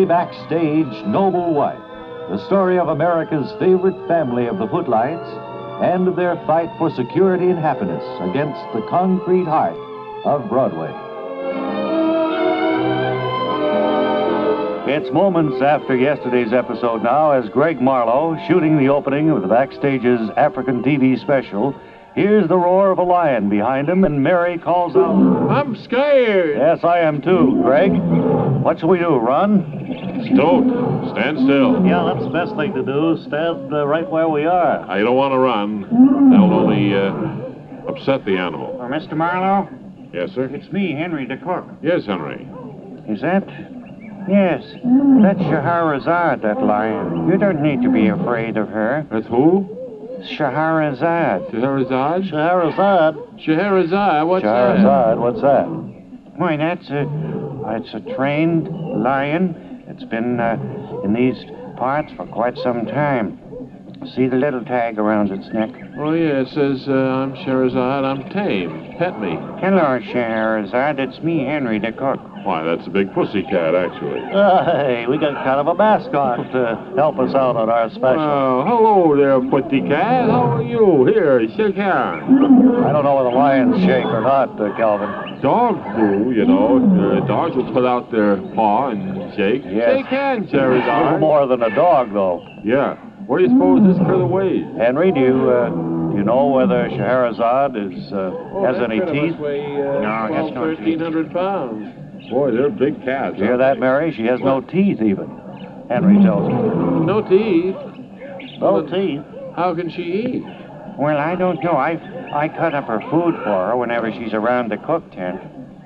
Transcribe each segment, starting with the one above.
Mary Backstage Noble Wife, the story of America's favorite family of the footlights and their fight for security and happiness against the concrete heart of Broadway. It's moments after yesterday's episode now as Greg Marlowe, shooting the opening of the Backstage's African TV special, hears the roar of a lion behind him, and Mary calls out, "I'm scared." "Yes, I am too, Greg. What shall we do, run?" Don't. Stand still. Yeah, that's the best thing to do. Stand right where we are. You don't want to run. That'll only upset the animal. Mr. Marlowe? Yes, sir? It's me, Henry the cook. Yes, Henry. Is that? Yes, that's Scheherazade, that lion. You don't need to be afraid of her. That's who? Scheherazade. Scheherazade? Scheherazade? Scheherazade? What's that? Scheherazade, what's that? Why, it's a trained lion. It's been in these parts for quite some time. See the little tag around its neck? Oh, yeah, it says, I'm Scheherazade, I'm tame. Pet me. Hello, Scheherazade. It's me, Henry the cook. Why, that's a big pussy cat, actually. Hey, we got kind of a mascot to help us out on our special. Oh, hello there, pussy cat. How are you? Here, shake hands. I don't know whether lions shake or not, Calvin. Dogs do, you know. Dogs will put out their paw and shake. Yes. Shake hands, A little Scheherazade. more than a dog, though. Yeah. Where do you suppose this critter weighs? Henry, do you know whether Scheherazade has any teeth? No, that's no 1,300 pounds. Boy, they're big cats. You hear that, Mary? She has no teeth, even. Henry tells me. No teeth. No teeth? How can she eat? Well, I don't know. I cut up her food for her whenever she's around the cook tent.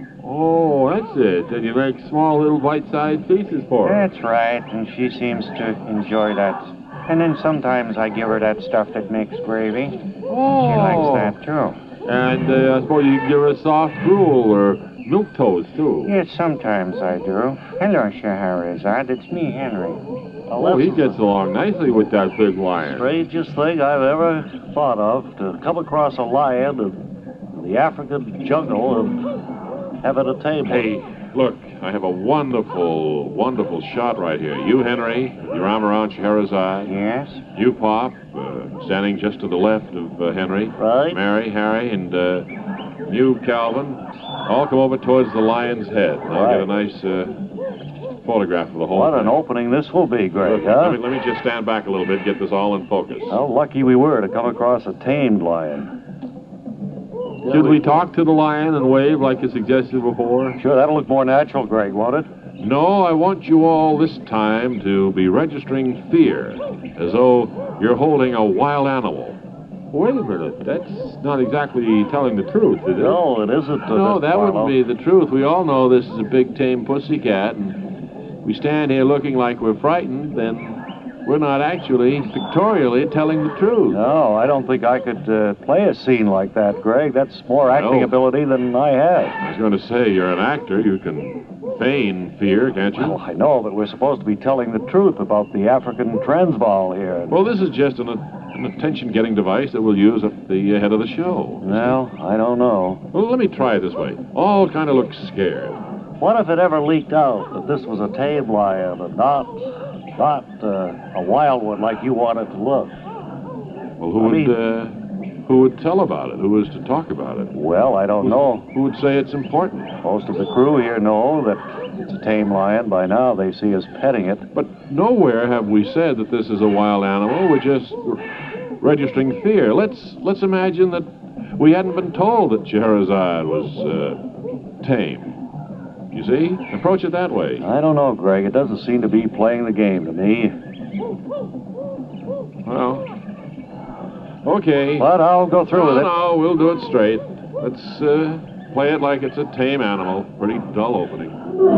Oh, that's it. And you make small little bite-sized pieces for her. That's right, and she seems to enjoy that. And then sometimes I give her that stuff that makes gravy. Oh. She likes that, too. And I suppose you give her a soft gruel or milk toast, too. Yes, sometimes I do. Hello, Scheherazade. It's me, Henry. Oh, he gets along nicely with that big lion. Strangest thing I've ever thought of, to come across a lion in the African jungle and have it a tame. Hey, look, I have a wonderful, wonderful shot right here. You, Henry, your arm around Scheherazade. Yes? You, Pop, standing just to the left of Henry. Right. Mary, Harry, and you, Calvin, all come over towards the lion's head. And I'll get a nice photograph of the whole What thing. an opening this will be, Greg, Look, huh? let me just stand back a little bit, get this all in focus. How lucky we were to come across a tamed lion. Should we talk to the lion and wave like you suggested before? Sure, that'll look more natural, Greg, won't it? No, I want you all this time to be registering fear, as though you're holding a wild animal. Wait a minute, that's not exactly telling the truth, is it? No, it isn't. No, Mr. that Marlowe. wouldn't be the truth. We all know this is a big, tame pussycat, and we stand here looking like we're frightened, then we're not actually pictorially telling the truth. No, I don't think I could play a scene like that, Greg. That's more acting No. ability than I have. I was going to say, you're an actor. You can feign fear, can't you? Well, I know, but we're supposed to be telling the truth about the African Transvaal here. Well, this is just an attention-getting device that we'll use at the head of the show. Well, I don't know. Well, let me try it this way. All kind of look scared. What if it ever leaked out that this was a tame lion and not a wild one like you want it to look? Well, who would tell about it? Who is to talk about it? Well, I don't know. Who would say it's important? Most of the crew here know that it's a tame lion. By now, they see us petting it. But nowhere have we said that this is a wild animal. We're just registering fear. Let's imagine that we hadn't been told that Scheherazade was tame. You see? Approach it that way. I don't know, Greg. It doesn't seem to be playing the game to me. Well, okay. But I'll go through with it. No, we'll do it straight. Let's play it like it's a tame animal. Pretty dull opening.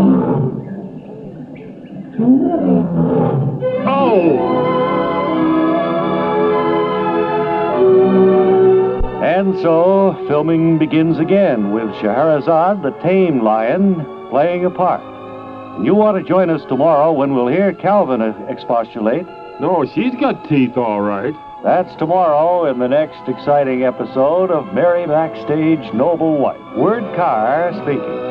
And so, filming begins again with Scheherazade, the tame lion, playing a part. And you want to join us tomorrow when we'll hear Calvin expostulate. No, she's got teeth, all right. That's tomorrow in the next exciting episode of Mary Backstage Noble Wife. Word Carr speaking.